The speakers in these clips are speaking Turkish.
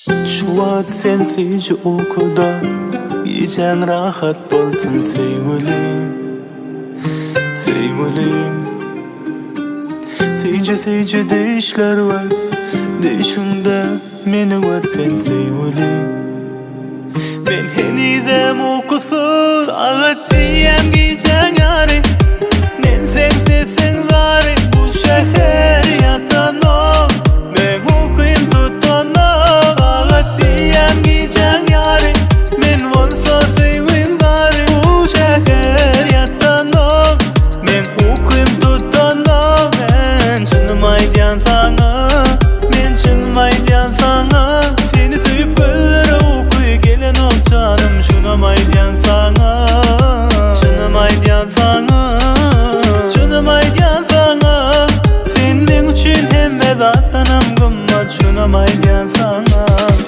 Şu an sensiz o kadar gecen rahat bolsun sevgilim, sevgilim. Seyce deyişler var, deyişinde meni var sen sevgilim. Ben henidem okusun saat diyem gecen yari. Nen sensin zari bu şehir yatanok. Ben okuyum tutanok saat diyem gecen yari. Men olsa sevim zari bu şehir yatanok. Men okuyum tutanok. Men çınım aydiyan sana, men çınım aydiyan sana. Seni sevip gözlere okuyu gelen ol canım. Şunam aydiyan sana, çınım aydiyan sana, çınım aydiyan sana. Senin için hem vedatlanam gımmat. Şunam aydiyan sana.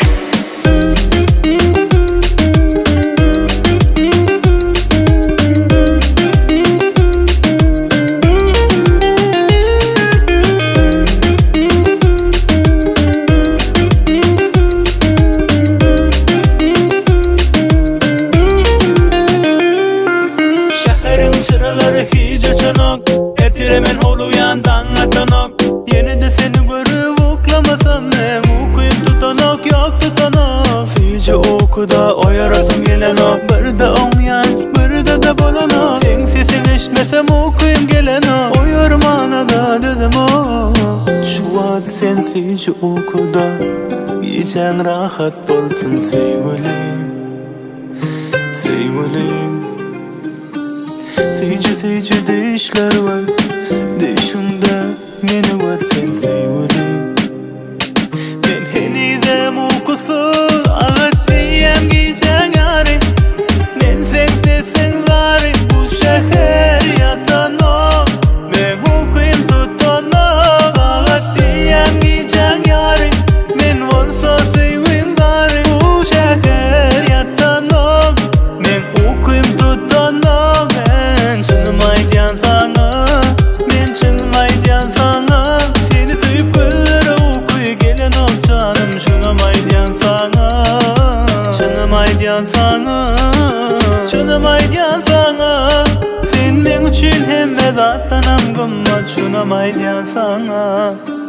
Çıraları hiç açanok, etiremen holu yandan atanok. Yine de seni görüp oklamasam ne okuyup tutanok yok tutanok. Sizce okuda o yarasım gelen ok. Bir de onyan, bir de bolanok. Sen sesin eşmesem okuyum gelen ok. O yormana da dedim o. Şu an sensiz okuda gecen rahat bolsun sevgilim, sevgilim. Seyce deyişler var, deyişinde meni var sen sevgilim. Ben henidem okusun saat diyem gecen yari. Nen sensin zari bu şehir yatanok. Ben okuyum tutanok saat diyem gecen yari. Men olsa sevim zari bu şehir yatanok. Men okuyum tutanok. Çınım aydiyan sana, men çınım aydiyan sana. Seni sevip gözlere okuyu gelen ol canım. Şunam aydiyan sana, çınım aydiyan sana, çınım aydiyan sana. Senin için hem vedatlanam gımmat. Şunam aydiyan sana.